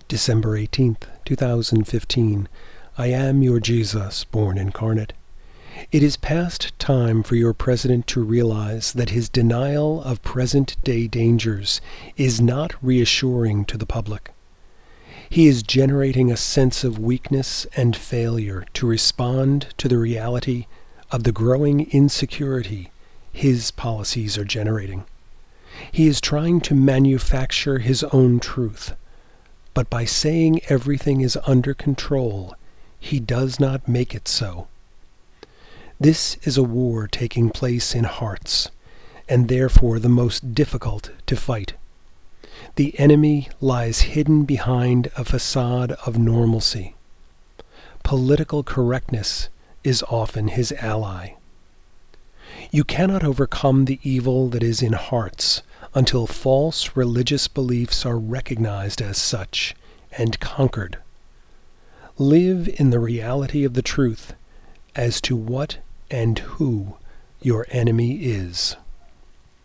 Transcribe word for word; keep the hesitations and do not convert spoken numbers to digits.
December eighteenth, two thousand fifteen. I am your Jesus, born incarnate. It is past time for your president to realize that his denial of present-day dangers is not reassuring to the public. He is generating a sense of weakness and failure to respond to the reality of the growing insecurity his policies are generating. He is trying to manufacture his own truth, but by saying everything is under control, he does not make it so. This is a war taking place in hearts, and therefore the most difficult to fight. The enemy lies hidden behind a facade of normalcy. Political correctness is often his ally. You cannot overcome the evil that is in hearts until false religious beliefs are recognized as such and conquered. Live in the reality of the truth as to what and who your enemy is.